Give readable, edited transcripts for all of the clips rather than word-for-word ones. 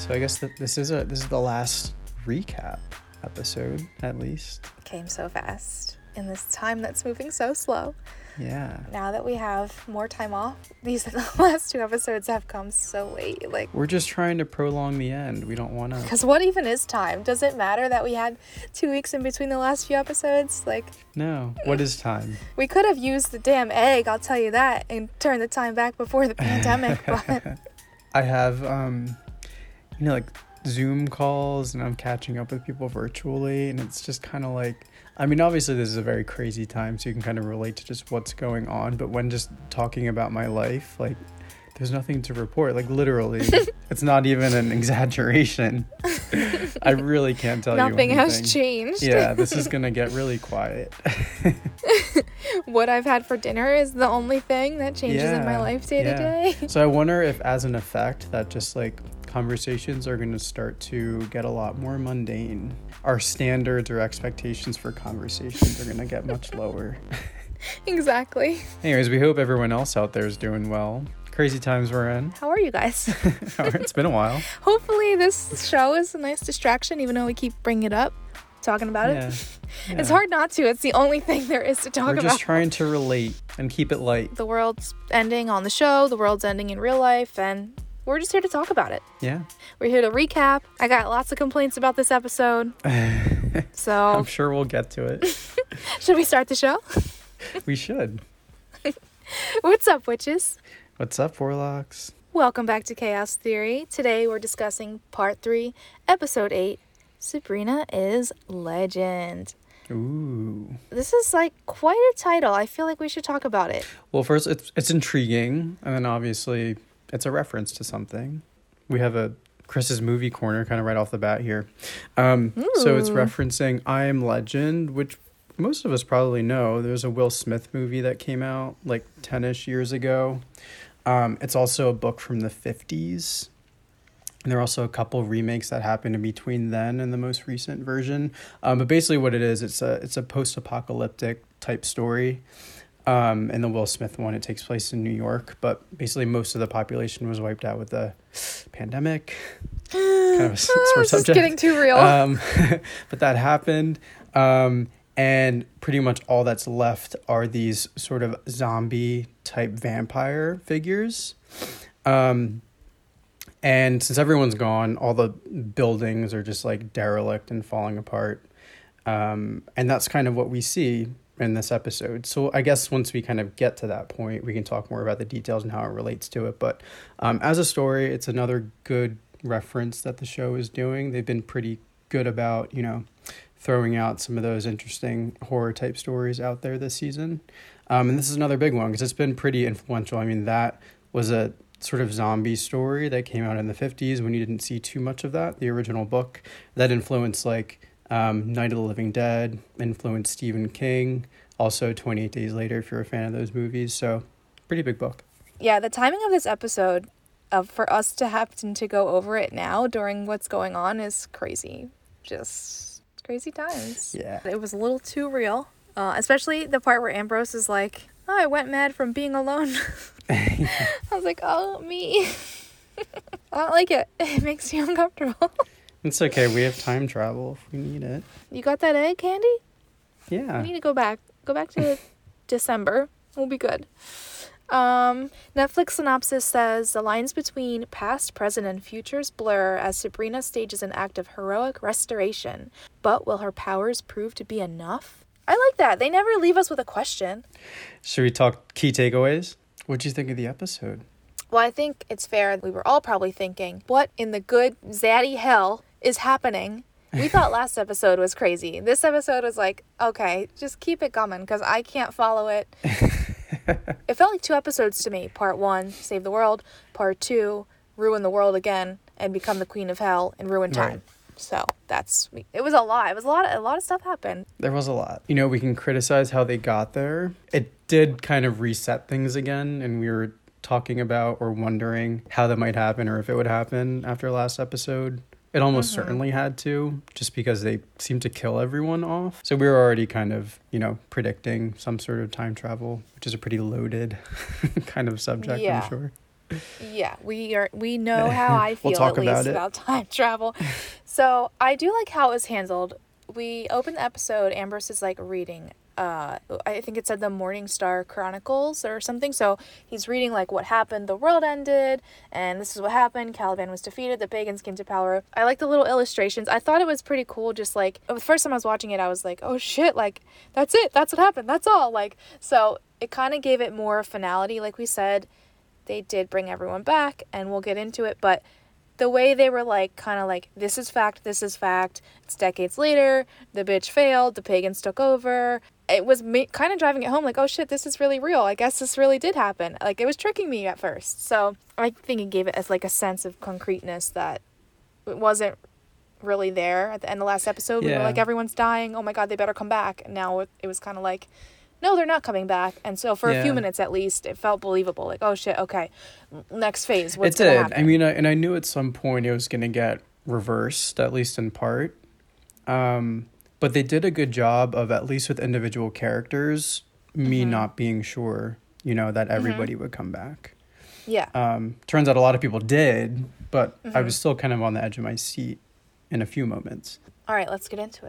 So I guess that this is the last recap episode, at least. Came so fast in this time that's moving so slow. Yeah. Now that we have more time off, these last two episodes have come so late. We're just trying to prolong the end. We don't want to. Because what even is time? Does it matter that we had 2 weeks in between the last few episodes? No. What is time? We could have used the damn egg, I'll tell you that, and turned the time back before the pandemic. But I have, Zoom calls, and I'm catching up with people virtually, and it's just kind of obviously this is a very crazy time, so you can kind of relate to just what's going on, but when just talking about my life, there's nothing to report, literally. It's not even an exaggeration. I really can't tell you anything. Nothing has changed. Yeah, this is gonna get really quiet. What I've had for dinner is the only thing that changes in my life day to day. So I wonder if, as an effect, that just conversations are going to start to get a lot more mundane. Our standards or expectations for conversations are going to get much lower. Exactly. Anyways, we hope everyone else out there is doing well. Crazy times we're in. How are you guys? It's been a while. Hopefully this show is a nice distraction, even though we keep bringing it up, talking about it. Yeah. It's hard not to. It's the only thing there is to talk about. We're just trying to relate and keep it light. The world's ending on the show. The world's ending in real life. And we're just here to talk about it. Yeah. We're here to recap. I got lots of complaints about this episode. So I'm sure we'll get to it. Should we start the show? We should. What's up, witches? What's up, warlocks? Welcome back to Chaos Theory. Today we're discussing Part 3, Episode 8, Sabrina is Legend. Ooh. This is quite a title. I feel like we should talk about it. Well, first, it's intriguing, and then obviously it's a reference to something. We have a Chris's movie corner kind of right off the bat here. So it's referencing I Am Legend, which most of us probably know. There's a Will Smith movie that came out 10-ish years ago. It's also a book from the 50s. And there are also a couple remakes that happened in between then and the most recent version. But basically what it is, it's a post-apocalyptic type story. In the Will Smith one, it takes place in New York, but basically most of the population was wiped out with the pandemic. Kind of a sore subject. It's getting too real. But that happened. And pretty much all that's left are these sort of zombie type vampire figures. And since everyone's gone, all the buildings are just derelict and falling apart. And that's kind of what we see in this episode. So I guess once we kind of get to that point, we can talk more about the details and how it relates to it. But as a story, it's another good reference that the show is doing. They've been pretty good about, throwing out some of those interesting horror type stories out there this season. And this is another big one because it's been pretty influential. I mean, that was a sort of zombie story that came out in the 50s when you didn't see too much of that. The original book that influenced Night of the Living Dead, influenced Stephen King, also 28 Days Later if you're a fan of those movies. So pretty big book. Yeah, the timing of this episode, for us to happen to go over it now during what's going on is crazy. Just crazy times. Yeah. It was a little too real, especially the part where Ambrose is like, oh, I went mad from being alone. I was like, oh, me. I don't like it. It makes me uncomfortable. It's okay. We have time travel if we need it. You got that egg, Candy? Yeah. We need to go back. Go back to December. We'll be good. Netflix synopsis says the lines between past, present, and futures blur as Sabrina stages an act of heroic restoration. But will her powers prove to be enough? I like that. They never leave us with a question. Should we talk key takeaways? What'd you think of the episode? Well, I think it's fair. We were all probably thinking, what in the good zaddy hell is happening? We thought last episode was crazy. This episode was like, okay, just keep it coming because I can't follow it. It felt like 2 episodes to me. Part 1, save the world. Part 2, ruin the world again and become the queen of hell and ruin time. Right. So it was a lot. It was a lot of stuff happened. There was a lot. We can criticize how they got there. It did kind of reset things again, and we were talking about or wondering how that might happen or if it would happen after last episode. It almost certainly had to, just because they seemed to kill everyone off. So we were already kind of, predicting some sort of time travel, which is a pretty loaded kind of subject, Yeah. I'm sure. Yeah, we know how I feel We'll talk at about least it. about time travel. So I do like how it was handled. We open the episode, Ambrose is like reading I think it said the Morning Star Chronicles or something. So he's reading like what happened, the world ended, and this is what happened. Caliban was defeated, the pagans came to power. I like the little illustrations. I thought it was pretty cool. Just like the first time I was watching it, I was like, oh shit, like that's it, that's what happened, that's all. Like, so it kind of gave it more finality. Like we said, they did bring everyone back, and we'll get into it, but the way they were like kind of like, this is fact, it's decades later, the bitch failed, the pagans took over, it was kind of driving it home like, oh shit, this is really real, I guess this really did happen. Like, it was tricking me at first. So I think it gave it as like a sense of concreteness that it wasn't really there at the end of the last episode. We were like, everyone's dying, oh my god, they better come back. And now it was kind of like, no, they're not coming back. And so for a few minutes at least, it felt believable. Like, oh shit, okay, next phase, what's going to happen? I mean, and I knew at some point it was going to get reversed, at least in part. But they did a good job of, at least with individual characters, me not being sure, that everybody would come back. Yeah. Turns out a lot of people did, but I was still kind of on the edge of my seat in a few moments. All right, let's get into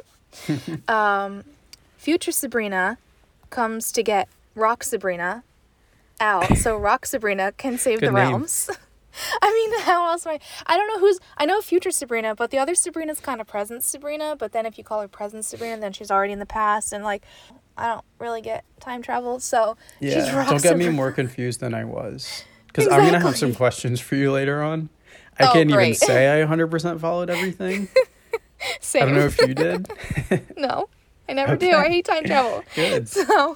it. Future Sabrina comes to get Rock Sabrina out so Rock Sabrina can save the realms. I mean, how else I don't know I know Future Sabrina, but the other Sabrina's kind of Present Sabrina, but then if you call her Present Sabrina, then she's already in the past, and like, I don't really get time travel, so she's Rock don't get Sabrina. me more confused than I was. Because I'm going to have some questions for you later on. I can't even say I 100% followed everything. Same. I don't know if you did. No. I never do. I hate time travel. Good. So,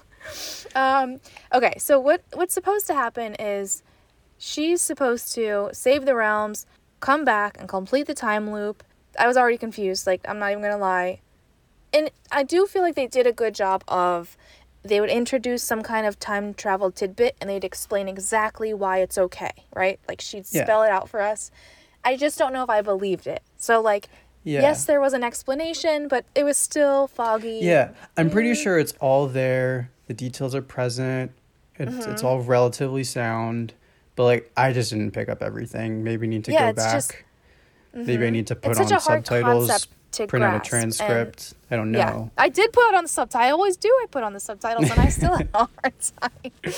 okay. So what's supposed to happen is she's supposed to save the realms, come back, and complete the time loop. I was already confused. Like, I'm not even gonna lie. And I do feel like they did a good job of, they would introduce some kind of time travel tidbit, and they'd explain exactly why it's okay, right? Like, she'd spell it out for us. I just don't know if I believed it. So, like, yes, there was an explanation, but it was still foggy. Yeah, I'm pretty sure it's all there. The details are present. It's all relatively sound. But, like, I just didn't pick up everything. Maybe I need to go back. Maybe I need to put on subtitles, print out a transcript. I don't know. Yeah, I did put it on the subtitles. I always do. I put on the subtitles, and I still had a hard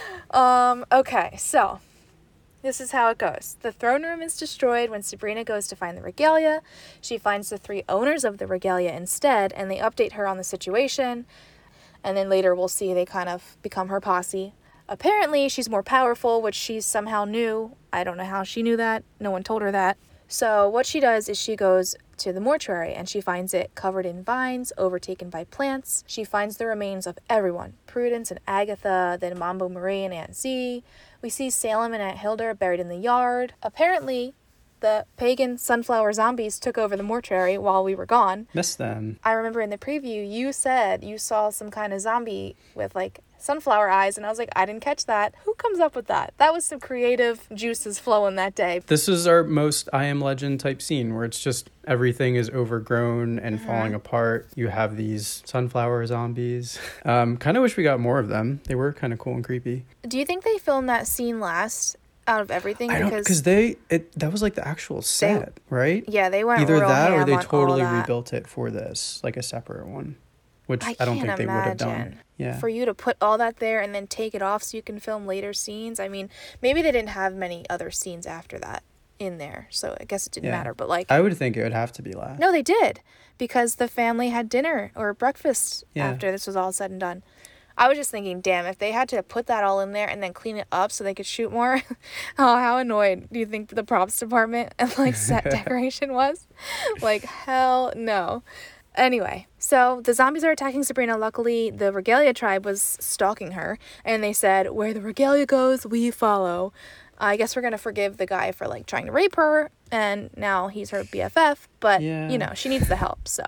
time. Okay, so this is how it goes. The throne room is destroyed when Sabrina goes to find the regalia. She finds the 3 owners of the regalia instead, and they update her on the situation. And then later we'll see they kind of become her posse. Apparently, she's more powerful, which she somehow knew. I don't know how she knew that. No one told her that. So what she does is she goes to the mortuary, and she finds it covered in vines, overtaken by plants. She finds the remains of everyone. Prudence and Agatha, then Mambo Marie and Aunt Z. We see Salem and Aunt Hilda buried in the yard. Apparently, the pagan sunflower zombies took over the mortuary while we were gone. Missed them. I remember in the preview, you said you saw some kind of zombie with, like, sunflower eyes, and I was like, I didn't catch that. Who comes up with that? That was some creative juices flowing that day. This is our most I Am Legend type scene, where it's just everything is overgrown and falling apart. You have these sunflower zombies. Kind of wish we got more of them. They were kind of cool and creepy. Do you think they filmed that scene last out of everything? I don't, because that was like the actual set, right? Yeah, they went either real that or ham they on totally all that. rebuilt it for this, like a separate one, which I don't can't think they would have done. imagine. Yeah. For you to put all that there and then take it off so you can film later scenes. I mean, maybe they didn't have many other scenes after that in there, so I guess it didn't matter. But like, I would think it would have to be last. No, they did, because the family had dinner or breakfast after this was all said and done. I was just thinking, damn, if they had to put that all in there and then clean it up so they could shoot more, oh, how annoyed do you think the props department and like set decoration was? Like, hell no. Anyway, so the zombies are attacking Sabrina. Luckily, the Regalia tribe was stalking her, and they said, where the Regalia goes, we follow. I guess we're going to forgive the guy for, like, trying to rape her, and now he's her BFF, but, you know, she needs the help, so.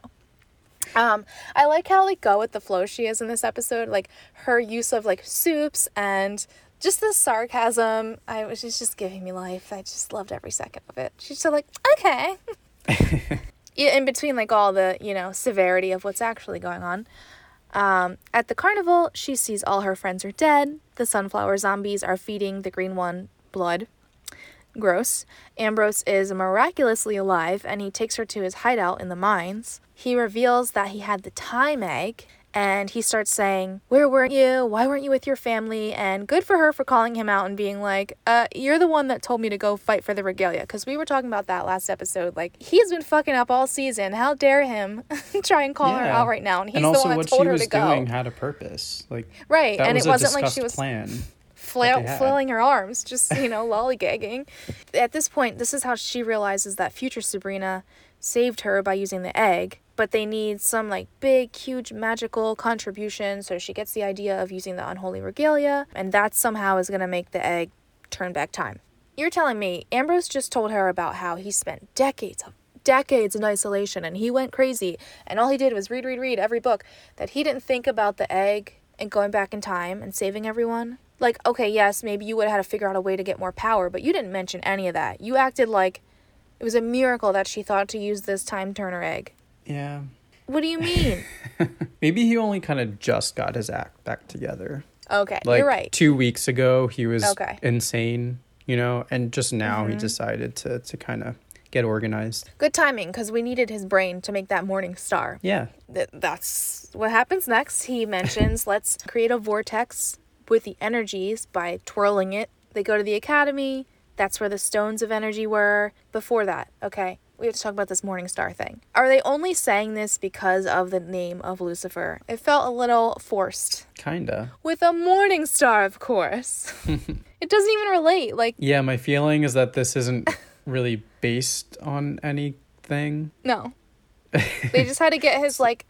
I like how, like, go with the flow she is in this episode, like, her use of, like, soups and just the sarcasm. She's just giving me life. I just loved every second of it. She's so like, okay. In between, like, all the, you know, severity of what's actually going on. At the carnival, she sees all her friends are dead. The sunflower zombies are feeding the green one blood. Gross. Ambrose is miraculously alive, and he takes her to his hideout in the mines. He reveals that he had the time egg, and he starts saying, "Where weren't you? Why weren't you with your family?" And good for her for calling him out and being like, you're the one that told me to go fight for the regalia. Because we were talking about that last episode. Like, he's been fucking up all season. How dare him try and call her out right now? And he's the one that told her to go. And also what she was doing had a purpose. Like, right. That and was it wasn't like she was plan. flailing her arms, just, lollygagging. At this point, this is how she realizes that future Sabrina saved her by using the egg, but they need some, like, big, huge, magical contribution, so she gets the idea of using the unholy regalia, and that somehow is going to make the egg turn back time. You're telling me Ambrose just told her about how he spent decades in isolation, and he went crazy, and all he did was read every book, that he didn't think about the egg and going back in time and saving everyone? Like, okay, yes, maybe you would have had to figure out a way to get more power, but you didn't mention any of that. You acted like it was a miracle that she thought to use this time turner egg. Yeah. What do you mean? Maybe he only kind of just got his act back together. Okay, like, you're right. 2 weeks ago, he was insane, and just now he decided to kind of get organized. Good timing, because we needed his brain to make that morning star. Yeah. That's what happens next. He mentions, let's create a vortex with the energies by twirling it. They go to the academy. That's where the stones of energy were. Before that, okay, we have to talk about this morning star thing. Are they only saying this because of the name of Lucifer? It felt a little forced. Kinda. With a morning star, of course. It doesn't even relate. Like, yeah, my feeling is that this isn't really based on anything. No. They just had to get his, like,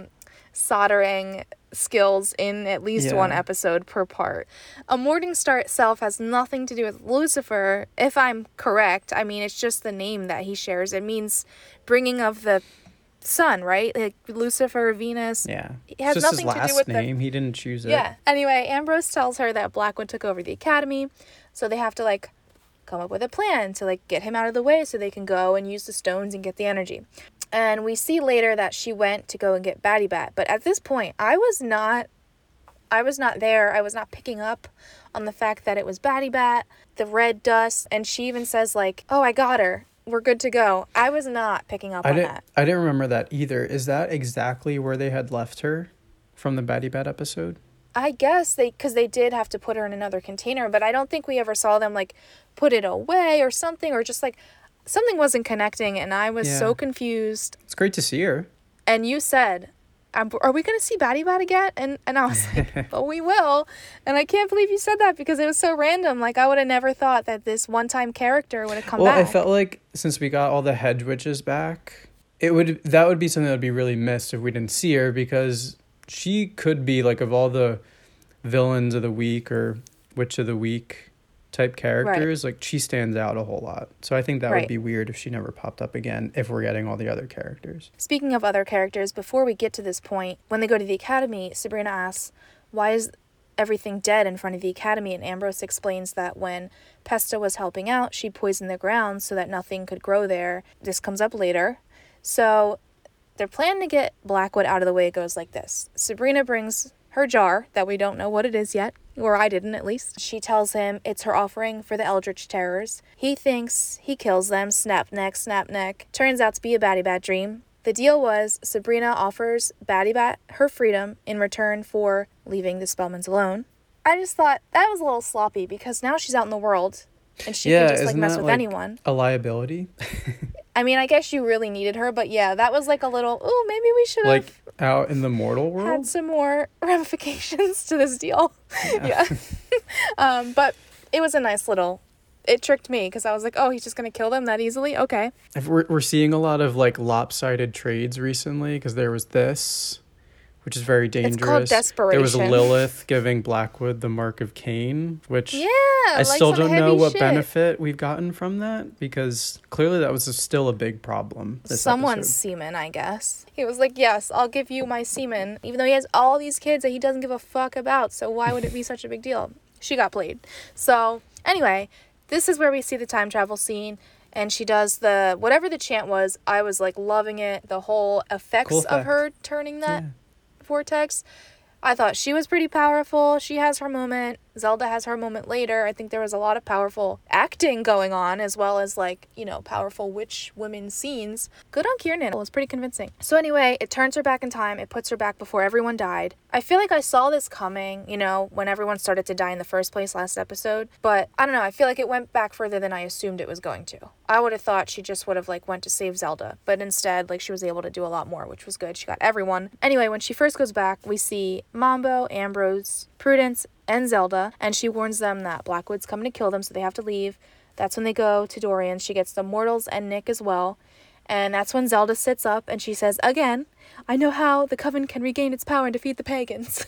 soldering skills in at least one episode per part. A morning star itself has nothing to do with Lucifer, if I'm correct. I mean, it's just the name that he shares. It means bringing of the sun, right? Like Lucifer, Venus. Yeah. It has just nothing his to last do with name. He didn't choose it. Yeah. Anyway, Ambrose tells her that Blackwood took over the academy, so they have to, like, come up with a plan to, like, get him out of the way so they can go and use the stones and get the energy. And we see later that she went to go and get Batty Bat. But at this point, I was not there. I was not picking up on the fact that it was Batty Bat, the red dust, and she even says, like, "Oh, I got her. We're good to go." I was not picking up on that. I didn't remember that either. Is that exactly where they had left her from the Batty Bat episode? I guess because they did have to put her in another container, but I don't think we ever saw them, like, put it away or something, or just, like, something wasn't connecting, and I was so confused. It's great to see her. And you said, are we going to see Batty Bat again? And I was like, but we will. And I can't believe you said that because it was so random. Like, I would have never thought that this one-time character would have come back. Well, I felt like since we got all the hedge witches back, that would be something that would be really missed if we didn't see her, because she could be, like, of all the villains of the week or witch of the week type characters, like, she stands out a whole lot. So I think that would be weird if she never popped up again, if we're getting all the other characters. Speaking of other characters, before we get to this point, when they go to the academy, Sabrina asks, why is everything dead in front of the academy? And Ambrose explains that when Pesta was helping out, she poisoned the ground so that nothing could grow there. This comes up later. So their plan to get Blackwood out of the way goes like this. Sabrina brings her jar, that we don't know what it is yet, or I didn't at least. She tells him it's her offering for the Eldritch Terrors. He thinks he kills them, snap neck. Turns out to be a Batty Bat dream. The deal was Sabrina offers Batty Bat her freedom in return for leaving the Spellmans alone. I just thought that was a little sloppy because now she's out in the world and she can just, like, mess with anyone. A liability? I mean, I guess you really needed her, but yeah, that was like a little, maybe we should have, like, out in the mortal world, had some more ramifications to this deal. Yeah. But it was a nice little, it tricked me because I was like, oh, he's just going to kill them that easily? Okay. We're seeing a lot of, like, lopsided trades recently, because there was this, which is very dangerous. It's called desperation. There was Lilith giving Blackwood the Mark of Cain, which I like still don't know what shit. benefit we've gotten from that, because clearly that was still a big problem. Someone's episode. semen, I guess. He was like, yes, I'll give you my semen, even though he has all these kids that he doesn't give a fuck about, so why would it be such a big deal? She got played. So, anyway, this is where we see the time travel scene, and she does whatever the chant was. I was, like, loving it. The whole effects cool of her turning that vortex. I thought she was pretty powerful. She has her moment. Zelda has her moment later. I think there was a lot of powerful acting going on, as well as, like, you know, powerful witch women scenes. Good on Kiernan. It was pretty convincing. So anyway, it turns her back in time. It puts her back before everyone died. I feel like I saw this coming, you know, when everyone started to die in the first place last episode. But I don't know. I feel like it went back further than I assumed it was going to. I would have thought she just would have, like, went to save Zelda. But instead, like, she was able to do a lot more, which was good. She got everyone. Anyway, when she first goes back, we see Mambo, Ambrose, Prudence, and Zelda, and she warns them that Blackwood's coming to kill them, so they have to leave. That's when they go to Dorian. She gets the mortals and Nick as well. And that's when Zelda sits up and she says, again, I know how the Coven can regain its power and defeat the pagans.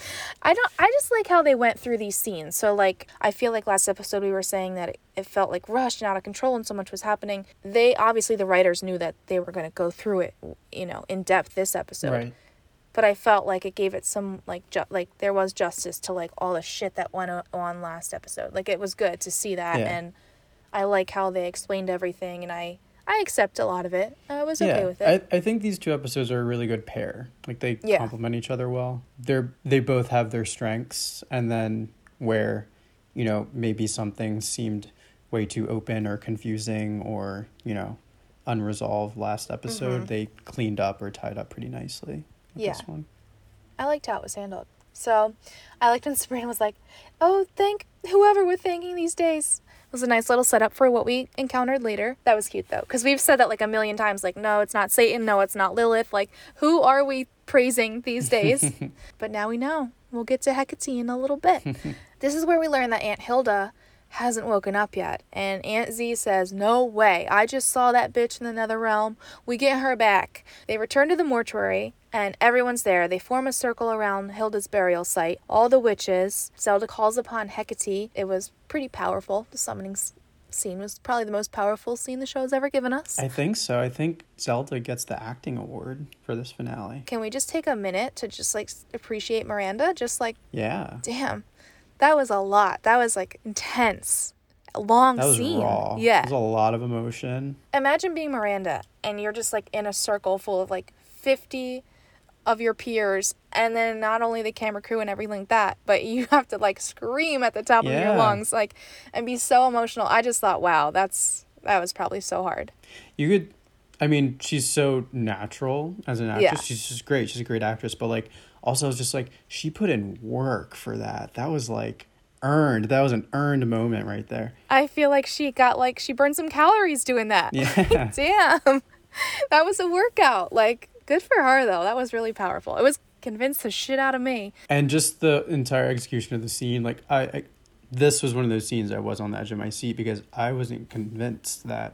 I just like how they went through these scenes. So, like, I feel like last episode we were saying that it felt like rushed and out of control and so much was happening. Obviously the writers knew that they were going to go through it, you know, in depth this episode. Right. But I felt like it gave it some, like, there was justice to, like, all the shit that went on last episode. Like, it was good to see that, and I like how they explained everything, and I accept a lot of it. I was okay with it. I think these two episodes are a really good pair. Like, they complement each other well. They both have their strengths, and then where, you know, maybe something seemed way too open or confusing or, you know, unresolved last episode, they cleaned up or tied up pretty nicely. This one. I liked how it was handled. So I liked when Sabrina was like, oh, thank whoever we're thanking these days. It was a nice little setup for what we encountered later. That was cute, though, because we've said that like a million times, like, no, it's not Satan, no, it's not Lilith. Like, who are we praising these days? But now we know. We'll get to Hecate in a little bit. This is where we learn that Aunt Hilda hasn't woken up yet, and Aunt Z says, no way, I just saw that bitch in the nether realm. We get her back. They return to the mortuary, and everyone's there. They form a circle around Hilda's burial site, all the witches. Zelda calls upon Hecate. It was pretty powerful. The summoning scene was probably the most powerful scene the show has ever given us. I think so. I think Zelda gets the acting award for this finale. Can we just take a minute to just, like, appreciate Miranda? Just, like, yeah, damn. That was a lot. That was, like, intense. A long scene. That was raw. Yeah. There's a lot of emotion. Imagine being Miranda and you're just, like, in a circle full of, like, 50 of your peers, and then not only the camera crew and everything like that, but you have to, like, scream at the top of your lungs, like, and be so emotional. I just thought, wow, that was probably so hard. You could, I mean, she's so natural as an actress. Yeah. She's just great. She's a great actress, but, like, also it's just like she put in work for that. That was like earned. That was an earned moment right there. I feel like she burned some calories doing that. Yeah. Damn. That was a workout. Like, good for her though. That was really powerful. It was convinced the shit out of me. And just the entire execution of the scene, like I this was one of those scenes I was on the edge of my seat because I wasn't convinced that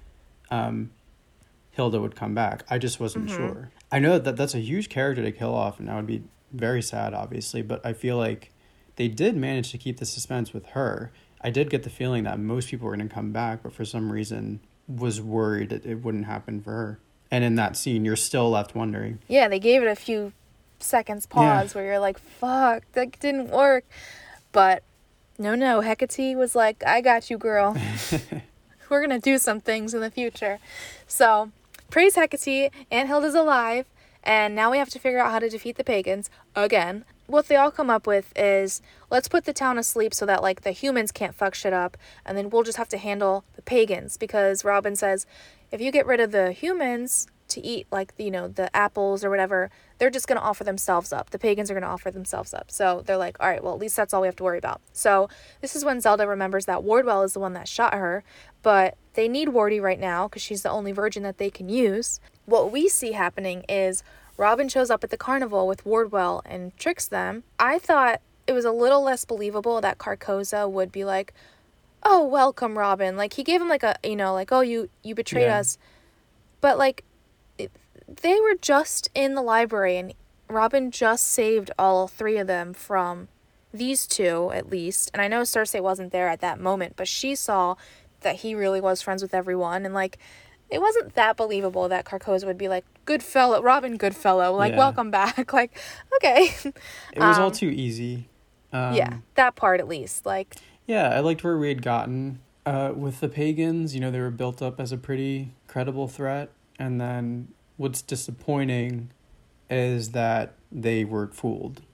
Hilda would come back. I just wasn't sure. I know that that's a huge character to kill off, and I would be very sad, obviously, but I feel like they did manage to keep the suspense with her. I did get the feeling that most people were going to come back, but for some reason was worried that it wouldn't happen for her. And in that scene, you're still left wondering. Yeah, they gave it a few seconds pause where you're like, fuck, that didn't work. But no, Hecate was like, I got you, girl. We're going to do some things in the future. So, praise Hecate. Aunt Hilda's alive. And now we have to figure out how to defeat the pagans again. What they all come up with is, let's put the town asleep so that, like, the humans can't fuck shit up. And then we'll just have to handle the pagans. Because Robin says, if you get rid of the humans to eat, like, you know, the apples or whatever, they're just going to offer themselves up. The pagans are going to offer themselves up. So they're like, all right, well, at least that's all we have to worry about. So this is when Zelda remembers that Wardwell is the one that shot her, but they need Wardy right now because she's the only virgin that they can use. What we see happening is Robin shows up at the carnival with Wardwell and tricks them. I thought it was a little less believable that Carcosa would be like, oh, welcome, Robin. Like, he gave him, like, a, you know, like, oh, you betrayed us. But, like, they were just in the library, and Robin just saved all three of them from these two, at least. And I know Cersei wasn't there at that moment, but she saw that he really was friends with everyone. And, like, it wasn't that believable that Carcosa would be like, good fellow, Robin, good fellow, like, welcome back. Like, okay. It was all too easy. Yeah, that part at least. Like, yeah, I liked where we had gotten with the pagans. You know, they were built up as a pretty credible threat. And then what's disappointing is that they were fooled.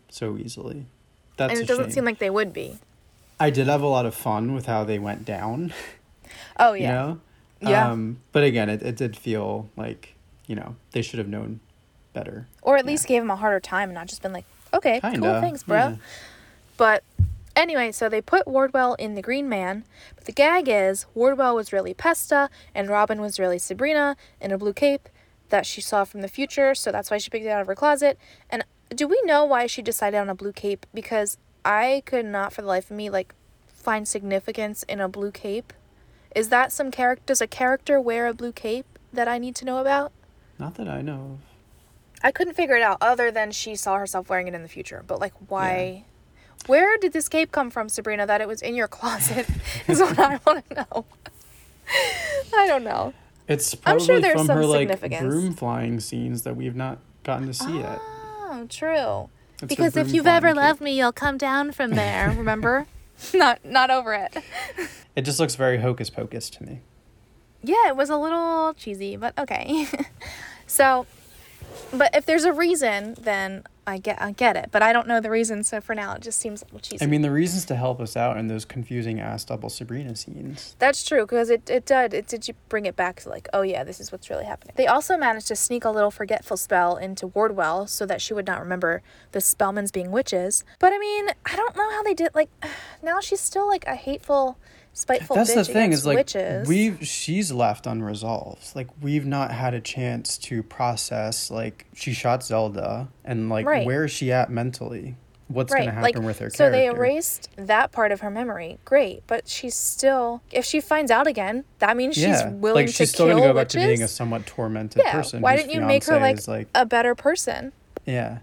so easily. That's And a it doesn't shame. seem like they would be. I did have a lot of fun with how they went down, Oh, you yeah. know? Yeah. But again, it did feel like, they should have known better. Or at least gave him a harder time and not just been like, okay, Kinda, cool, thanks, bro. yeah. But anyway, so they put Wardwell in the Green Man. But the gag is Wardwell was really Pesta and Robin was really Sabrina in a blue cape that she saw from the future. So that's why she picked it out of her closet. And do we know why she decided on a blue cape? Because I could not for the life of me, find significance in a blue cape. Is that some character? Does a character wear a blue cape that I need to know about? Not that I know of. I couldn't figure it out other than she saw herself wearing it in the future. But, why? Yeah. Where did this cape come from, Sabrina, that it was in your closet is what I want to know. I don't know. It's probably I'm sure there's from some her, significance. broom flying scenes that we've not gotten to see yet. Oh, true. It's her Because if broom you've ever flying loved cape. me, you'll come down from there, remember? Not over it. It just looks very hocus pocus to me. Yeah, it was a little cheesy, but okay. So, but if there's a reason, then I get it. But I don't know the reason, so for now it just seems a little cheesy. I mean, the reason's to help us out in those confusing ass double Sabrina scenes. That's true, because it did you bring it back to oh yeah, this is what's really happening. They also managed to sneak a little forgetful spell into Wardwell so that she would not remember the Spellmans being witches. But I mean, I don't know how they did, now she's still a hateful, spiteful That's bitch the thing against is witches. she's left unresolved. We've not had a chance to process she shot Zelda and Right. where is she at mentally? What's Right, going to happen with her so character? they erased that part of her memory. Great, but she's still, if she finds out again, that means she's willing she's to still kill gonna go back witches. to being a somewhat tormented Yeah, person. why whose didn't you make her fiancé is, a better person? yeah.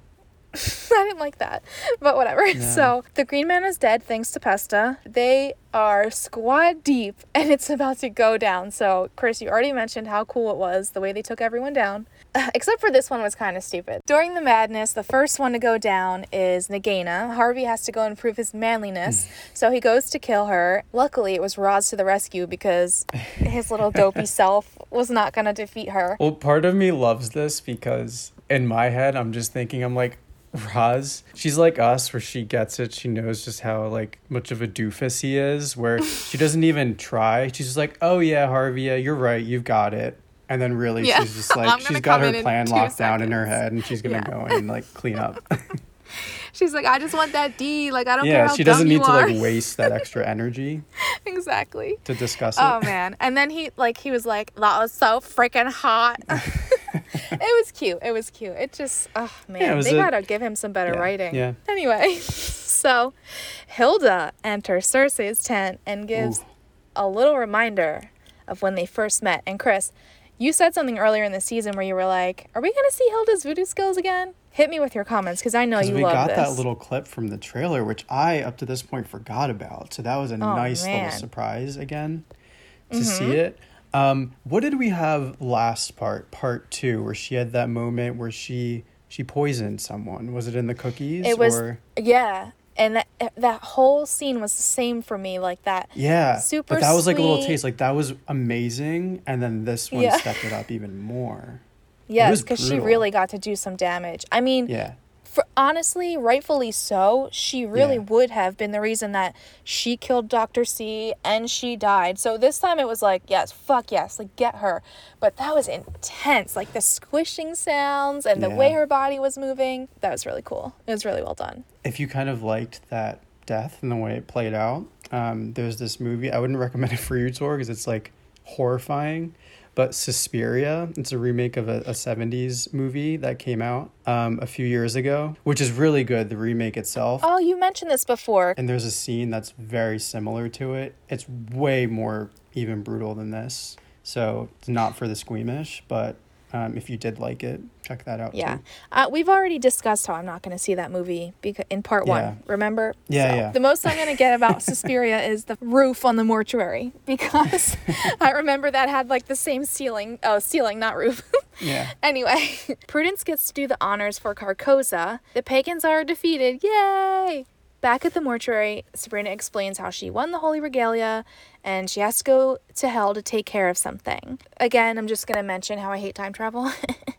I didn't like that, but whatever. Yeah. So the Green Man is dead thanks to Pesta. They are squad deep and it's about to go down. So Chris, you already mentioned how cool it was, the way they took everyone down. Except for this one was kind of stupid. During the madness, the first one to go down is Nagana. Harvey has to go and prove his manliness, so he goes to kill her. Luckily, it was Roz to the rescue because his little dopey self was not going to defeat her. Well, part of me loves this because in my head, I'm just thinking, I'm like, Roz, she's like us where she gets it. She knows just how much of a doofus he is, where she doesn't even try. She's just like, oh yeah, Harvey, yeah, you're right. You've got it. And then really Yeah. she's just I'm gonna she's got come in her in plan 2 locked down in her seconds. head and she's going to go and clean up. She's like, I just want that D. I don't care Yeah, how she doesn't dumb need you are. to waste that extra energy Exactly. to discuss it. Oh man. And then he was like, that was so freaking hot. It was cute. It just, oh man, Yeah, it was they gotta give him some better yeah, writing. yeah. Anyway, so Hilda enters Cersei's tent and gives Ooh. a little reminder of when they first met. And Chris, you said something earlier in the season where you were like, are we gonna see Hilda's voodoo skills again? Hit me with your comments because I know you We love got this. that little clip from the trailer, which I, up to this point, forgot about. So that was a nice man. little surprise again to see it. What did we have last part 2, where she had that moment where she poisoned someone? Was it in the cookies? It was, or? yeah. And that whole scene was the same for me, that. Yeah, super but that was a little sweet- taste. That was amazing, and then this one Yeah. stepped it up even more. Yes, was because she brutal. really got to do some damage. I mean, Yeah, honestly, rightfully so, she really Yeah. would have been the reason that she killed Dr. C and she died. So this time it was yes, fuck yes, get her. But that was intense. The squishing sounds and the Yeah. way her body was moving. That was really cool. It was really well done. if you kind of liked that death and the way it played out, there's this movie. I wouldn't recommend it for you, Tor, because it's horrifying. But Suspiria, it's a remake of a 70s movie that came out a few years ago, which is really good, the remake itself. Oh, you mentioned this before. And there's a scene that's very similar to it. It's way more even brutal than this. So it's not for the squeamish, but if you did like it, check that out Yeah. too. We've already discussed how I'm not going to see that movie in part Yeah. 1. Remember? Yeah. The most I'm going to get about Suspiria is the roof on the mortuary because I remember that had the same ceiling. Oh, ceiling, not roof. Yeah. Anyway, Prudence gets to do the honors for Carcosa. The pagans are defeated. Yay! Back at the mortuary, Sabrina explains how she won the Holy Regalia and she has to go to hell to take care of something. Again, I'm just going to mention how I hate time travel.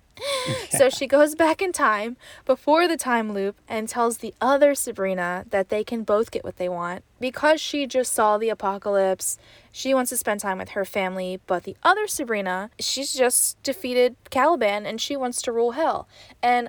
So she goes back in time before the time loop and tells the other Sabrina that they can both get what they want. Because she just saw the apocalypse, she wants to spend time with her family, but the other Sabrina, she's just defeated Caliban and she wants to rule hell. And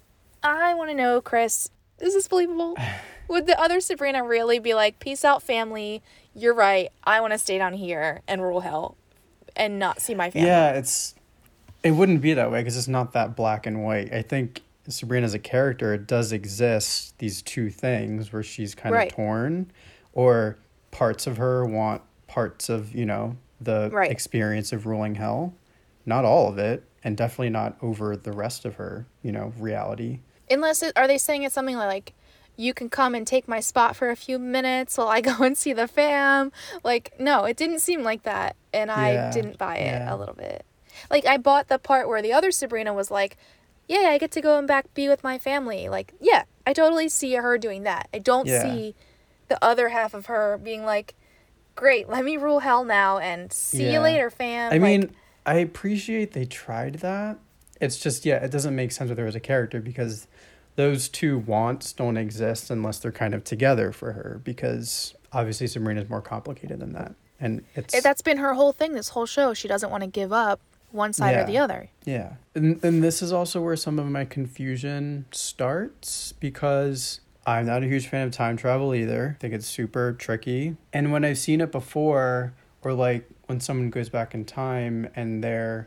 I want to know, Chris, is this believable? Would the other Sabrina really be like, peace out, family, you're right, I want to stay down here and rule hell and not see my family? Yeah, it wouldn't be that way because it's not that black and white. I think Sabrina as a character, it does exist, these two things where she's kind of torn, or parts of her want parts of, the experience of ruling hell. Not all of it, and definitely not over the rest of her, reality. Unless, are they saying it's something like, you can come and take my spot for a few minutes while I go and see the fam? Like, no, it didn't seem like that, and I didn't buy it a little bit. Like, I bought the part where the other Sabrina was like, yeah, I get to go and back be with my family. Like, yeah, I totally see her doing that. I don't see the other half of her being like, great, let me rule hell now and see you later, fam. I mean, I appreciate they tried that. It's just, it doesn't make sense if there was a character because those two wants don't exist unless they're kind of together for her, because obviously Sabrina's more complicated than that. And that's been her whole thing this whole show. She doesn't want to give up one side or the other. Yeah. And this is also where some of my confusion starts, because I'm not a huge fan of time travel either. I think it's super tricky. And when I've seen it before, or like when someone goes back in time and they're,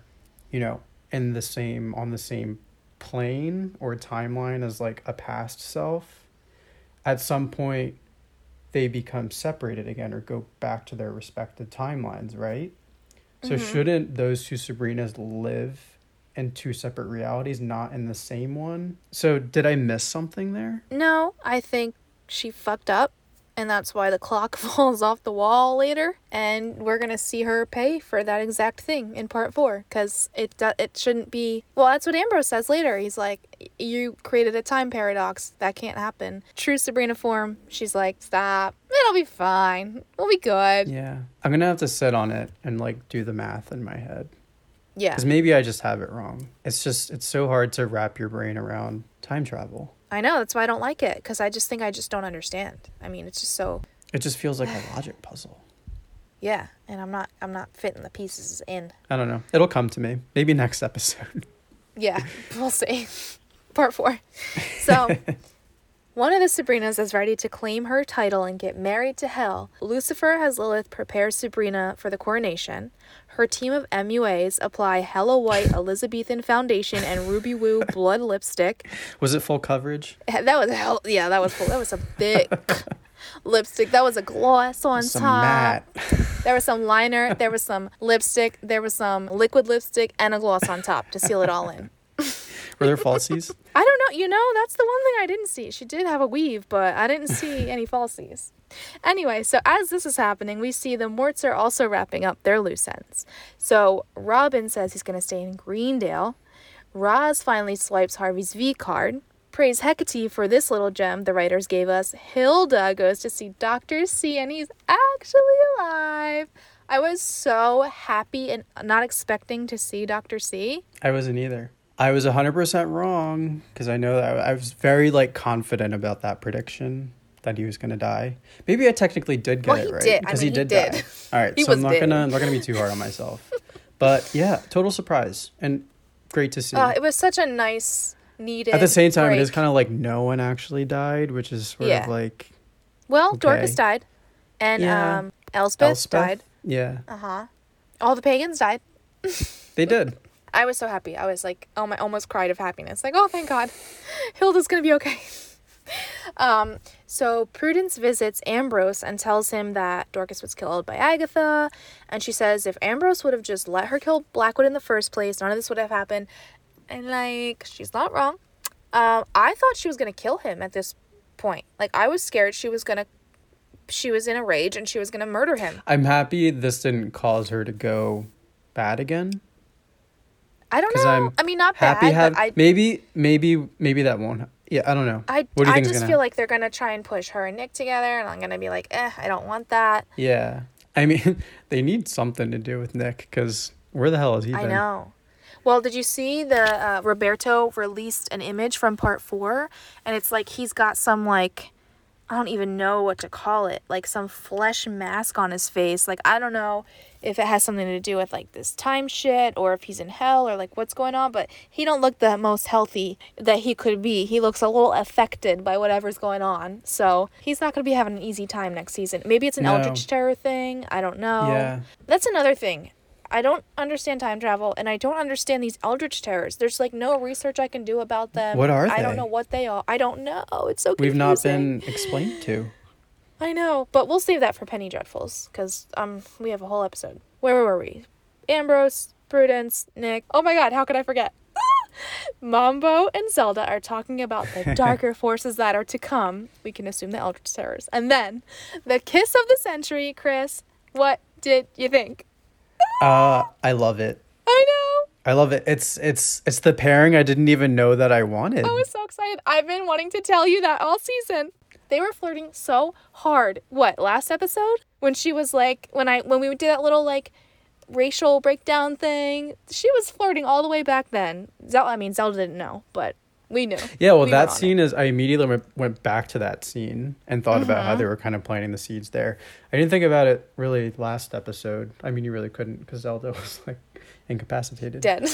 on the same plane or timeline as like a past self, at some point they become separated again or go back to their respective timelines, right? So shouldn't those two Sabrinas live in two separate realities, not in the same one? So did I miss something there? No, I think she fucked up, and that's why the clock falls off the wall later, and we're going to see her pay for that exact thing in part 4, because it shouldn't be... Well, that's what Ambrose says later. He's like, you created a time paradox. That can't happen. True Sabrina form, she's like, stop. It'll be fine. We'll be good. Yeah. I'm going to have to sit on it and like do the math in my head. Yeah. Because maybe I just have it wrong. It's so hard to wrap your brain around time travel. I know, that's why I don't like it, because I just think I just don't understand. I mean, it's just so... It just feels like a logic puzzle. Yeah, and I'm not fitting the pieces in. I don't know. It'll come to me. Maybe next episode. Yeah, we'll see. Part 4. So, one of the Sabrinas is ready to claim her title and get married to Hell. Lucifer has Lilith prepare Sabrina for the coronation. Her team of MUAs apply Hello White Elizabethan foundation and Ruby Woo blood lipstick. Was it full coverage? That was full. That was a thick lipstick. That was a gloss on some top. Matte. There was some liner. There was some lipstick. There was some liquid lipstick and a gloss on top to seal it all in. Were there falsies? I don't know. That's the one thing I didn't see. She did have a weave, but I didn't see any falsies. Anyway, so as this is happening, we see the Morts are also wrapping up their loose ends. So Robin says he's going to stay in Greendale. Roz finally swipes Harvey's V card. Praise Hecate for this little gem the writers gave us. Hilda goes to see Dr. C, and he's actually alive. I was so happy and not expecting to see Dr. C. I wasn't either. I was 100% wrong, because I know that I was very confident about that prediction that he was going to die. Maybe I technically did get it right, because he did die. All right, so I'm not gonna be too hard on myself. But yeah, total surprise and great to see. It was such a nice, needed. At the same time, break. it is kind of like no one actually died, which is sort of like. Well, okay. Dorcas died, and Elspeth died. Yeah. All the pagans died. They did. I was so happy. I was like, oh my, almost cried of happiness. Like, oh, thank God. Hilda's going to be okay. So Prudence visits Ambrose and tells him that Dorcas was killed by Agatha. And she says if Ambrose would have just let her kill Blackwood in the first place, none of this would have happened. And she's not wrong. I thought she was going to kill him at this point. I was scared she was in a rage and she was going to murder him. I'm happy this didn't cause her to go bad again. I don't know. I mean, not bad, but maybe that won't. Yeah, I don't know. What do you think? I just feel like they're gonna try and push her and Nick together, and I'm gonna be like, I don't want that. Yeah, I mean, they need something to do with Nick, because where the hell has he been? I know. Well, did you see the Roberto released an image from part 4, and it's like he's got some like, I don't even know what to call it, like some flesh mask on his face. Like, I don't know if it has something to do with like this time shit or if he's in hell or like what's going on, but he don't look the most healthy that he could be. He looks a little affected by whatever's going on. So he's not going to be having an easy time next season. Maybe it's an No. Eldritch Terror thing. I don't know. Yeah. That's another thing. I don't understand time travel, and I don't understand these Eldritch Terrors. There's like no research I can do about them. What are I don't they? know what they are. I don't know. It's so confusing. We've not been explained to. I know, but we'll save that for Penny Dreadfuls, because we have a whole episode. Where were we? Ambrose, Prudence, Nick. Oh my god, how could I forget? Mambo and Zelda are talking about the darker forces that are to come. We can assume the Eldritch Terrors. And then, the kiss of the century, Chris. What did you think? I love it. I know. I love it. It's the pairing I didn't even know that I wanted. I was so excited. I've been wanting to tell you that all season. They were flirting so hard. What, last episode? When she was like, when we did that little like racial breakdown thing, she was flirting all the way back then. Zelda didn't know, but we knew. Yeah, well, We that were on scene it. is, I immediately went back to that scene and thought about how they were kind of planting the seeds there. I didn't think about it really last episode. I mean, you really couldn't because Zelda was like incapacitated. Dead.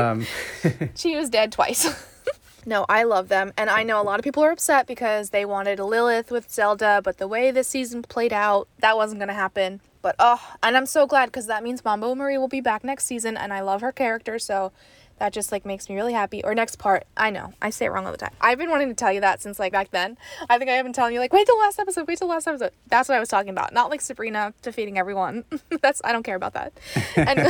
She was dead twice. No, I love them. And I know a lot of people are upset because they wanted Lilith with Zelda, but the way this season played out, that wasn't going to happen. But, and I'm so glad because that means Mambo Marie will be back next season, and I love her character, so that just, like, makes me really happy. Or next part. I know. I say it wrong all the time. I've been wanting to tell you that since, like, back then. I think I have been telling you, like, wait till last episode. That's what I was talking about. Not, like, Sabrina defeating everyone. I don't care about that. And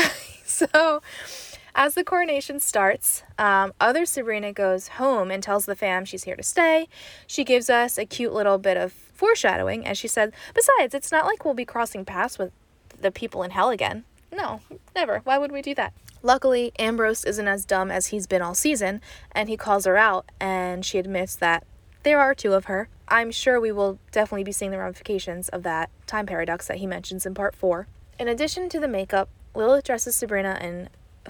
so, as the coronation starts, other Sabrina goes home and tells the fam she's here to stay. She gives us a cute little bit of foreshadowing, as she said, besides, it's not like we'll be crossing paths with the people in hell again. No, never. Why would we do that? Luckily, Ambrose isn't as dumb as he's been all season, and he calls her out, and she admits that there are 2 of her. I'm sure we will definitely be seeing the ramifications of that time paradox that he mentions in part 4. In addition to the makeup, Lilith dresses Sabrina in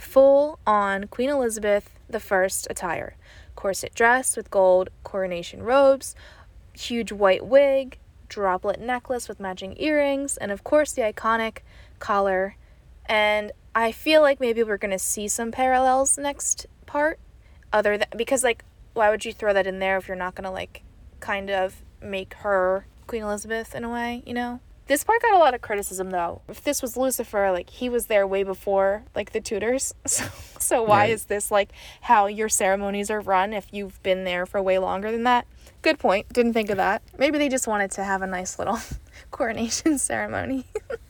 full-on Queen Elizabeth I attire. Corset dress with gold coronation robes, huge white wig, droplet necklace with matching earrings, and of course the iconic collar. And I feel like maybe we're going to see some parallels next part, because, like, why would you throw that in there if you're not going to, like, kind of make her Queen Elizabeth in a way, you know? This part got a lot of criticism, though. If this was Lucifer, like, he was there way before, like, the Tudors. So why Right. is this, like, how your ceremonies are run if you've been there for way longer than that? Good point. Didn't think of that. Maybe they just wanted to have a nice little coronation ceremony.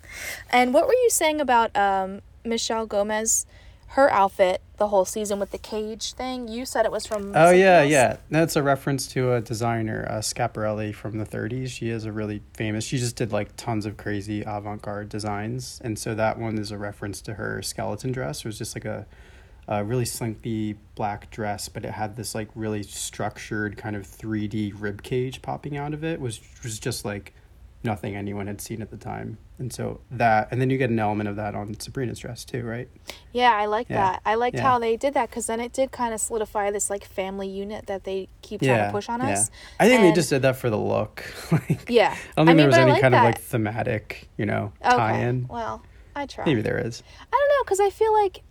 And what were you saying about Michelle Gomez? Her outfit the whole season with the cage thing. You said it was from Oh, something yeah, else? yeah. That's a reference to a designer, Schiaparelli from the 30s. She is a really famous, she just did like tons of crazy avant-garde designs. And so that one is a reference to her skeleton dress. It was just like a really slinky black dress, but it had this like really structured kind of 3D rib cage popping out of it. Was just like nothing anyone had seen at the time. And so that, and then you get an element of that on Sabrina's dress too, right? Yeah, I like Yeah, that. I liked yeah. how they did that because then it did kind of solidify this like family unit that they keep trying to push on us. I think they And- just did that for the look. Like, Yeah. I don't think there was but I any like kind of that. like thematic, Okay. tie-in. Well, I try. Maybe there is. I don't know because I feel like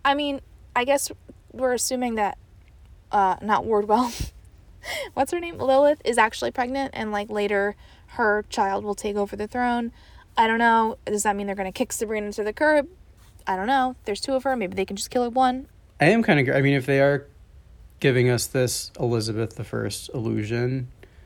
I guess we're assuming that not Wardwell. What's her name? Lilith is actually pregnant and like later her child will take over the throne. I don't know. Does that mean they're going to kick Sabrina to the curb? I don't know. There's 2 of her. Maybe they can just kill her one. I am kind of, I mean, if they are giving us this Elizabeth I illusion,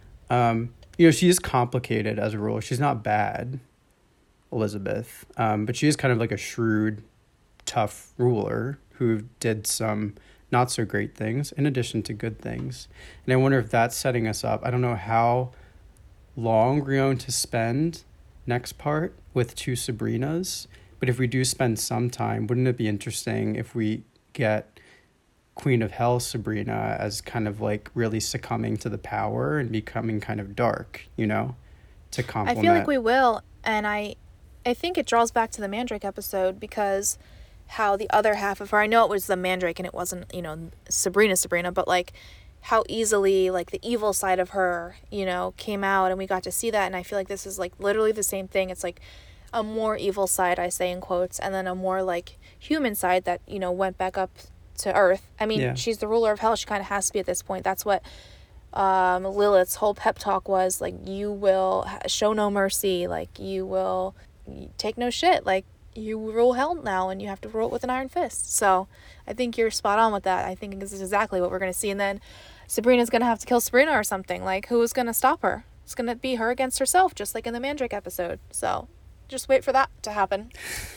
she is complicated as a rule. She's not bad, Elizabeth, but she is kind of like a shrewd, tough ruler who did some not so great things in addition to good things. And I wonder if that's setting us up. I don't know how long we're going to spend next part with 2 Sabrinas, but if we do spend some time, wouldn't it be interesting if we get Queen of Hell Sabrina as kind of like really succumbing to the power and becoming kind of dark, to complement. I feel like we will, and I think it draws back to the Mandrake episode because how the other half of her, I know it was the Mandrake and it wasn't, Sabrina, but like how easily like the evil side of her, came out, and we got to see that. And I feel like this is like literally the same thing. It's like a more evil side, I say in quotes, and then a more like human side that, went back up to Earth. I mean, Yeah. she's the ruler of hell. She kind of has to be at this point. That's what Lilith's whole pep talk was, like, you will show no mercy, like you will take no shit, like you rule hell now and you have to rule it with an iron fist. So I think you're spot on with that. I think this is exactly what we're going to see. And then Sabrina's going to have to kill Sabrina or something. Like, who is going to stop her? It's going to be her against herself, just like in the Mandrake episode. So just wait for that to happen.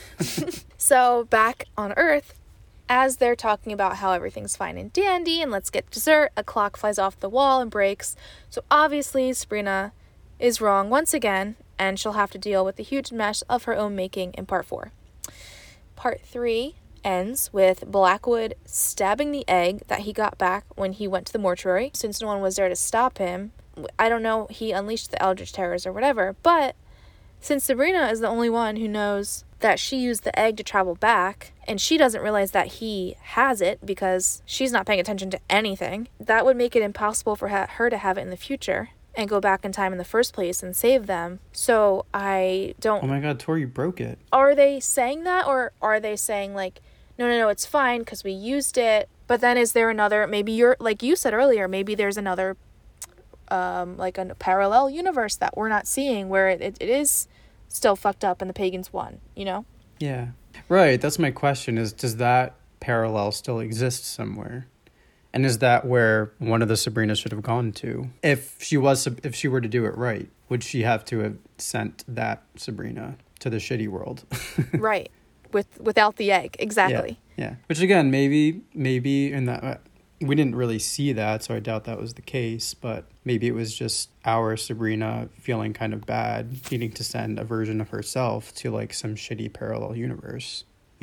So back on Earth, as they're talking about how everything's fine and dandy and let's get dessert, a clock flies off the wall and breaks. So obviously Sabrina is wrong once again, and she'll have to deal with the huge mess of her own making in part 4. Part 3 ends with Blackwood stabbing the egg that he got back when he went to the mortuary. Since no one was there to stop him, I don't know, he unleashed the Eldritch Terrors or whatever, but since Sabrina is the only one who knows that she used the egg to travel back, and she doesn't realize that he has it because she's not paying attention to anything, that would make it impossible for her to have it in the future and go back in time in the first place and save them. So I don't... Oh my god, Tor, you broke it. Are they saying that, or are they saying, like, no, it's fine because we used it, but then is there another... Maybe you're... Like you said earlier, maybe there's another... like a parallel universe that we're not seeing where it is still fucked up and the pagans won, Yeah. Right, that's my question, is does that parallel still exist somewhere? And is that where one of the Sabrinas should have gone to? If she were to do it right, would she have to have sent that Sabrina to the shitty world? Right. Without the egg. Exactly. Yeah. Which again, maybe in that, we didn't really see that, so I doubt that was the case, but maybe it was just our Sabrina feeling kind of bad, needing to send a version of herself to like some shitty parallel universe,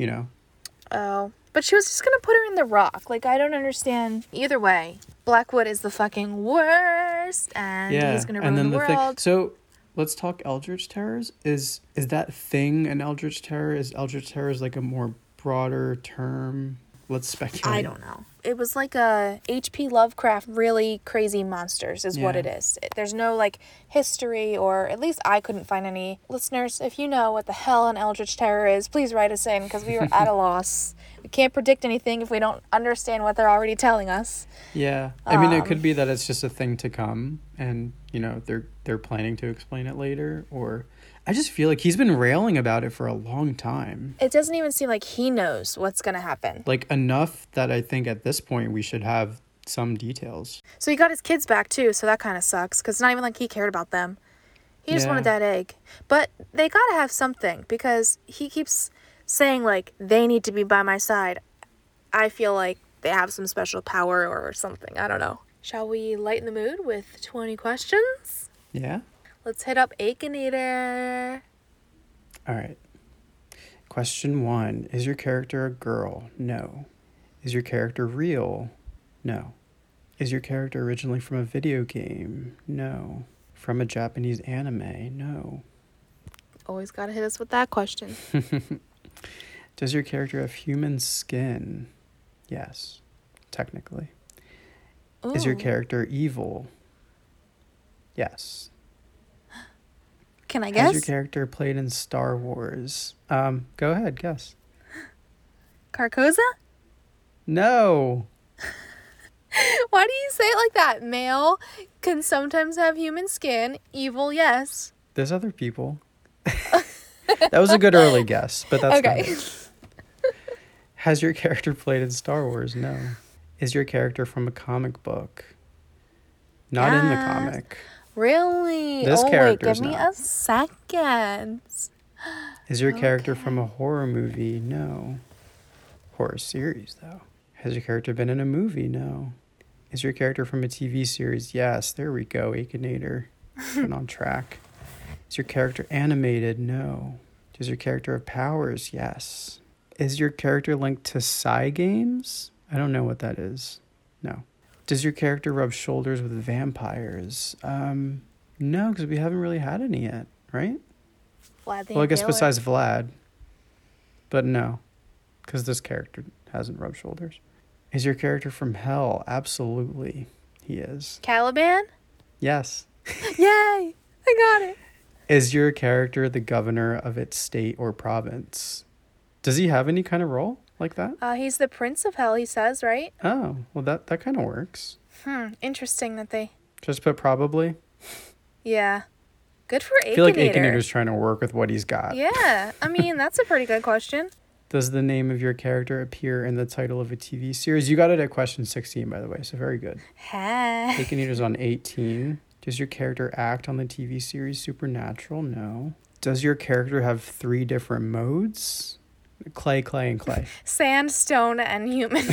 Oh. But she was just gonna put her in the rock. Like, I don't understand. Either way, Blackwood is the fucking worst, and he's gonna ruin the world. So let's talk Eldritch Terrors. Is that thing an Eldritch Terror? Is Eldritch Terrors like a more broader term? Let's speculate. I don't know. It was like a H.P. Lovecraft, really crazy monsters is what it is. There's no like history, or at least I couldn't find any. Listeners, if you know what the hell an Eldritch Terror is, please write us in, because we were at a loss. We can't predict anything if we don't understand what they're already telling us. Yeah. I mean, it could be that it's just a thing to come and, they're planning to explain it later, or I just feel like he's been railing about it for a long time. It doesn't even seem like he knows what's going to happen. Like, enough that I think at this point we should have some details. So he got his kids back too, so that kind of sucks, because it's not even like he cared about them. He just wanted that egg. But they got to have something, because he keeps saying, like, they need to be by my side. I feel like they have some special power or something. I don't know. Shall we lighten the mood with 20 questions? Yeah? Let's hit up Akinator. All right. Question 1. Is your character a girl? No. Is your character real? No. Is your character originally from a video game? No. From a Japanese anime? No. Always gotta hit us with that question. Does your character have human skin? Yes. Technically. Ooh. Is your character evil? Yes. Can I guess? Has your character played in Star Wars? Go ahead, guess. Carcosa? No. Why do you say it like that? Male can sometimes have human skin. Evil, yes. There's other people. That was a good early guess, but that's okay. not it. Has your character played in Star Wars? No. Is your character from a comic book? Not in the comic. Really? This character's give me not. a second. Is your character from a horror movie? No. Horror series, though. Has your character been in a movie? No. Is your character from a TV series? Yes. There we go, Akinator. Been on track. Is your character animated? No. Does your character have powers? Yes. Is your character linked to Cygames? I don't know what that is. No. Does your character rub shoulders with vampires? No, because we haven't really had any yet, right? Vlad the Well, I guess Impaler. besides Vlad. But no. because this character hasn't rubbed shoulders. Is your character from hell? Absolutely, he is. Caliban? Yes. Yay! I got it. Is your character the governor of its state or province? Does he have any kind of role like that? He's the prince of hell, he says, right? Oh, well, that kind of works. Interesting that they... Just put probably. Yeah. Good for Akinator. I feel like Akinator's trying to work with what he's got. Yeah. I mean, that's a pretty good question. Does the name of your character appear in the title of a TV series? You got it at question 16, by the way, so very good. Hey. Akinator's on 18. Does your character act on the TV series Supernatural? No. Does your character have 3 different modes? Clay, and clay. Sandstone and human.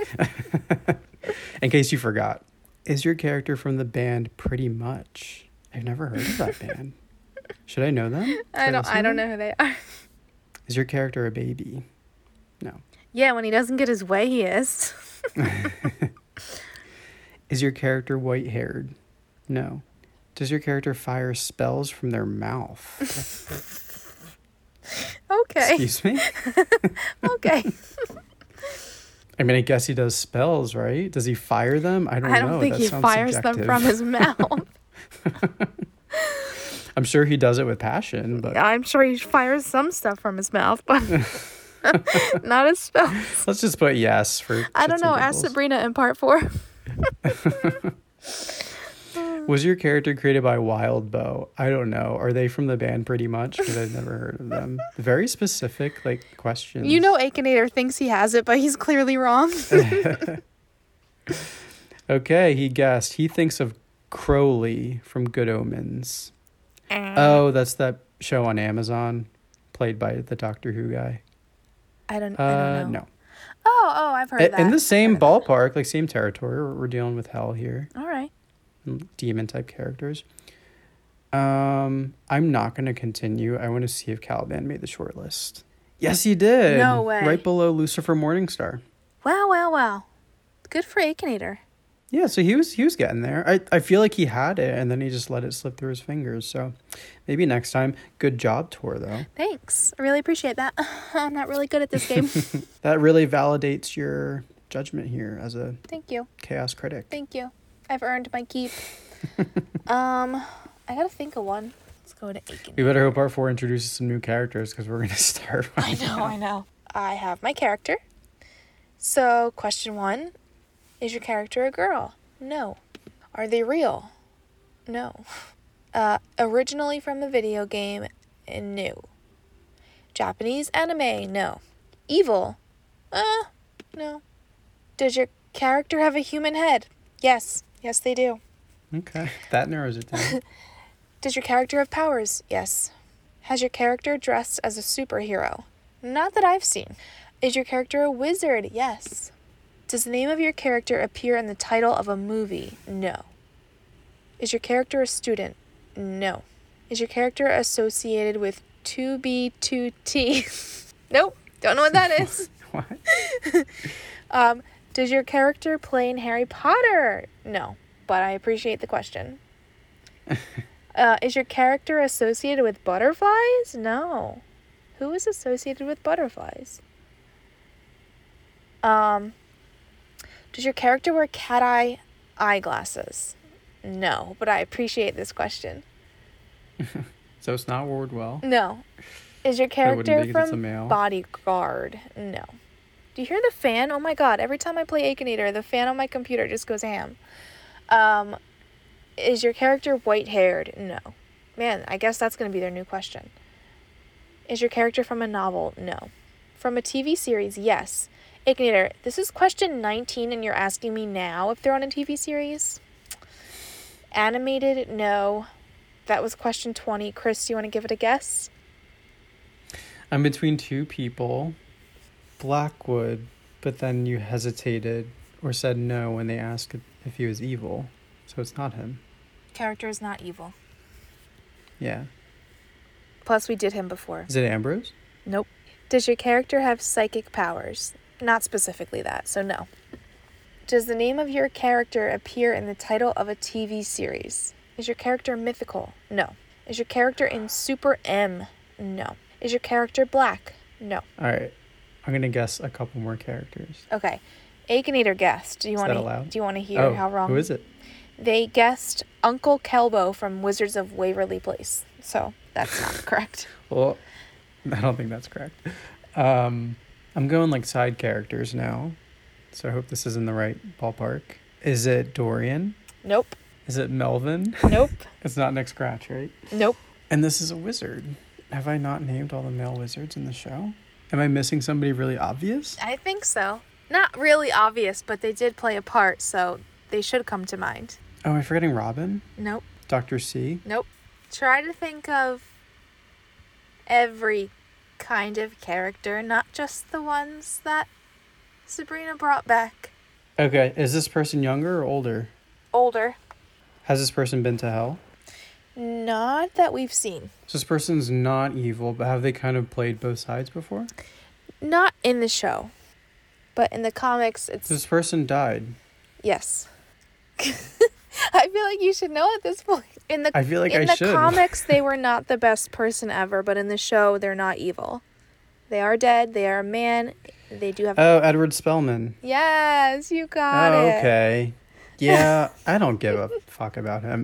In case you forgot. Is your character from the band Pretty Much? I've never heard of that band. Should I know them? I don't know who they are. Is your character a baby? No. Yeah, when he doesn't get his way, he is. Is your character white-haired? No. Does your character fire spells from their mouth? Okay. Excuse me? Okay. I mean, I guess he does spells, right? Does he fire them? I don't know. I don't think That he sounds fires subjective. them from his mouth. I'm sure he does it with passion, but I'm sure he fires some stuff from his mouth, but not his spells. let's just put yes for I don't shits know. and Ask giggles. Sabrina in part 4. Was your character created by Wild Bow? I don't know. Are they from the band Pretty Much? Because I've never heard of them. Very specific, questions. You know Akinator thinks he has it, but he's clearly wrong. Okay, he guessed. He thinks of Crowley from Good Omens. Oh, that's that show on Amazon, played by the Doctor Who guy. I don't know. No. Oh, I've heard that. In the same I've heard ballpark, same territory. We're dealing with hell here. that. All right. Demon type characters. I'm not going to continue. I want to see if Caliban made the short list. Yes, he did. No way. Right below Lucifer Morningstar. Wow. Good for Akinator. Yeah, so he was getting there. I feel like he had it, and then he just let it slip through his fingers. So maybe next time. Good job, Tor, though. Thanks. I really appreciate that. I'm not really good at this game. That really validates your judgment here as a Thank you. chaos critic. Thank you. I've earned my keep. I gotta think of one. Let's go to Akinator. We better hope part 4 introduces some new characters because we're going to start. I know. I have my character. So, question 1. Is your character a girl? No. Are they real? No. Originally from a video game? No. Japanese anime? No. Evil? No. Does your character have a human head? Yes. Yes, they do. Okay, that narrows it down. Does your character have powers? Yes. Has your character dressed as a superhero? Not that I've seen. Is your character a wizard? Yes. Does the name of your character appear in the title of a movie? No. Is your character a student? No. Is your character associated with 2B2T? Nope. Don't know what that is. What? Does your character play in Harry Potter? No, but I appreciate the question. Is your character associated with butterflies? No. Who is associated with butterflies? Does your character wear cat eye eyeglasses? No, but I appreciate this question. So it's not Wardwell. No. Is your I wouldn't character think it's a from male. Bodyguard? No. Do you hear the fan? Oh my god, every time I play Akinator, the fan on my computer just goes ham. Is your character white-haired? No. Man, I guess that's going to be their new question. Is your character from a novel? No. From a TV series? Yes. Akinator, this is question 19 and you're asking me now if they're on a TV series? Animated? No. That was question 20. Chris, do you want to give it a guess? I'm between 2 people. Blackwood, but then you hesitated or said no when they asked if he was evil. So it's not him. Character is not evil. Yeah. Plus, we did him before. Is it Ambrose? Nope. Does your character have psychic powers? Not specifically that, so no. Does the name of your character appear in the title of a TV series? Is your character mythical? No. Is your character in Super M? No. Is your character black? No. All right. I'm going to guess a couple more characters. Okay. Akinator guessed. Is that allowed? Do you want to hear how wrong? Who is it? They guessed Uncle Kelbo from Wizards of Waverly Place. So that's not correct. Well, I don't think that's correct. I'm going like side characters now. So I hope this is in the right ballpark. Is it Dorian? Nope. Is it Melvin? Nope. It's not Nick Scratch, right? Nope. And this is a wizard. Have I not named all the male wizards in the show? Am I missing somebody really obvious? I think so. Not really obvious, but they did play a part, so they should come to mind. Oh, am I forgetting Robin? Nope. Dr. C? Nope. Try to think of every kind of character, not just the ones that Sabrina brought back. Okay, is this person younger or older? Older. Has this person been to hell? Not that we've seen. So this person's not evil, but have they kind of played both sides before? Not in the show. But in the comics, it's... This person died. Yes. I feel like you should know at this point. I feel like I should. In the comics, they were not the best person ever, but in the show, they're not evil. They are dead. They are a man. They do have... Oh, Edward Spellman. Yes, you got it. Okay. Yeah, I don't give a fuck about him.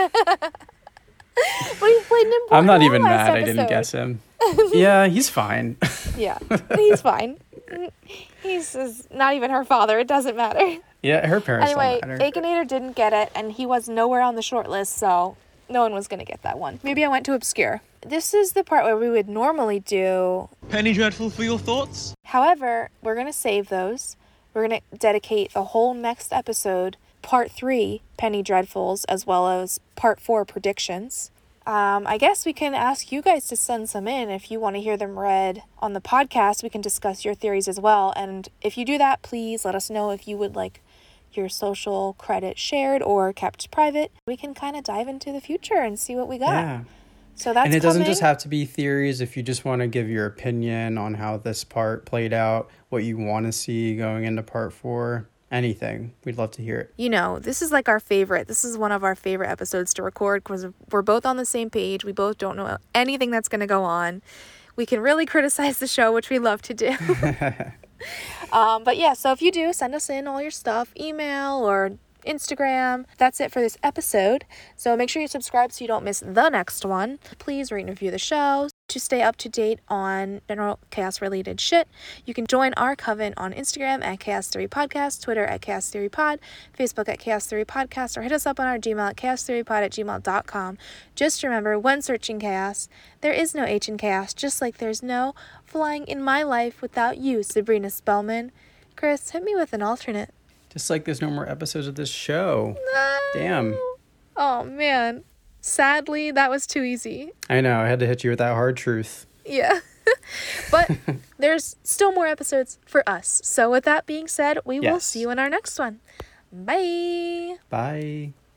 Well, he played an important I'm not role even last mad I didn't episode. guess him. Yeah, he's fine. Yeah, he's fine. He's not even her father. It doesn't matter. Yeah, her parents Anyway, don't matter. Akinator didn't get it, and he was nowhere on the short list, so no one was going to get that one. Maybe I went to obscure. This is the part where we would normally do... Penny Dreadful for your thoughts? However, we're going to save those. We're going to dedicate the whole next episode, part 3, Penny Dreadfuls, as well as part 4, predictions. I guess we can ask you guys to send some in. If you want to hear them read on the podcast, we can discuss your theories as well. And if you do that, please let us know if you would like your social credit shared or kept private. We can kind of dive into the future and see what we got. Yeah. So that's And it doesn't coming. just have to be theories. If you just want to give your opinion on how this part played out, what you want to see going into part 4, anything, we'd love to hear it. You know, this is like our favorite. This is one of our favorite episodes to record because we're both on the same page. We both don't know anything that's going to go on. We can really criticize the show, which we love to do. But yeah, so if you do, send us in all your stuff, email or Instagram. That's it for this episode. So make sure you subscribe so you don't miss the next one. Please rate and review the show. To stay up to date on general chaos related shit, you can join our coven on Instagram at Chaos Theory Podcast, Twitter at Chaos Theory Pod, Facebook at Chaos Theory Podcast, or hit us up on our Gmail at chaostheorypod@gmail.com. Just remember, when searching chaos, there is no H in chaos, just like there's no flying in my life without you, Sabrina Spellman. Chris, hit me with an alternate. Just like there's no more episodes of this show. Damn. Oh, man. Sadly, that was too easy. I know, I had to hit you with that hard truth. Yeah. But there's still more episodes for us. So with that being said, we will Yes. see you in our next one. Bye. Bye.